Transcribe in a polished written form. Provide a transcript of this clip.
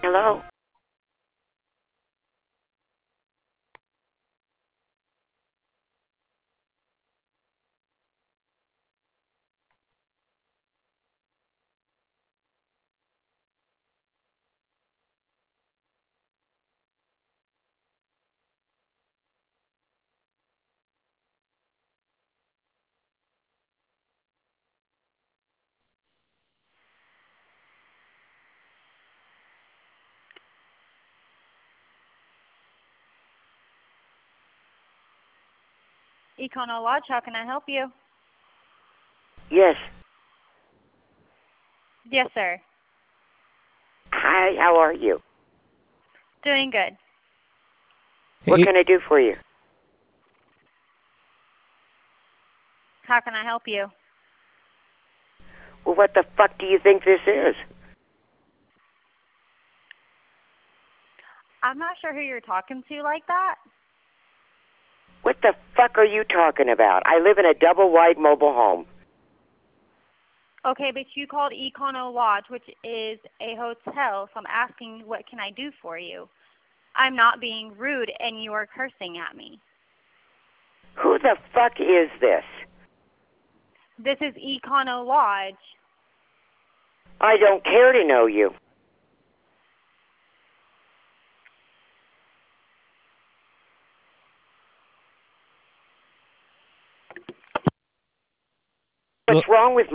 Hello? Econo Lodge, how can I help you? Yes. Yes, sir. Hi, how are you? Doing good. What can I do for you? How can I help you? Well, what the fuck do you think this is? I'm not sure who you're talking to like that. What the fuck are you talking about? I live in a double-wide mobile home. Okay, but you called Econo Lodge, which is a hotel, so I'm asking what can I do for you? I'm not being rude, and you are cursing at me. Who the fuck is this? This is Econo Lodge. I don't care to know you. What's wrong with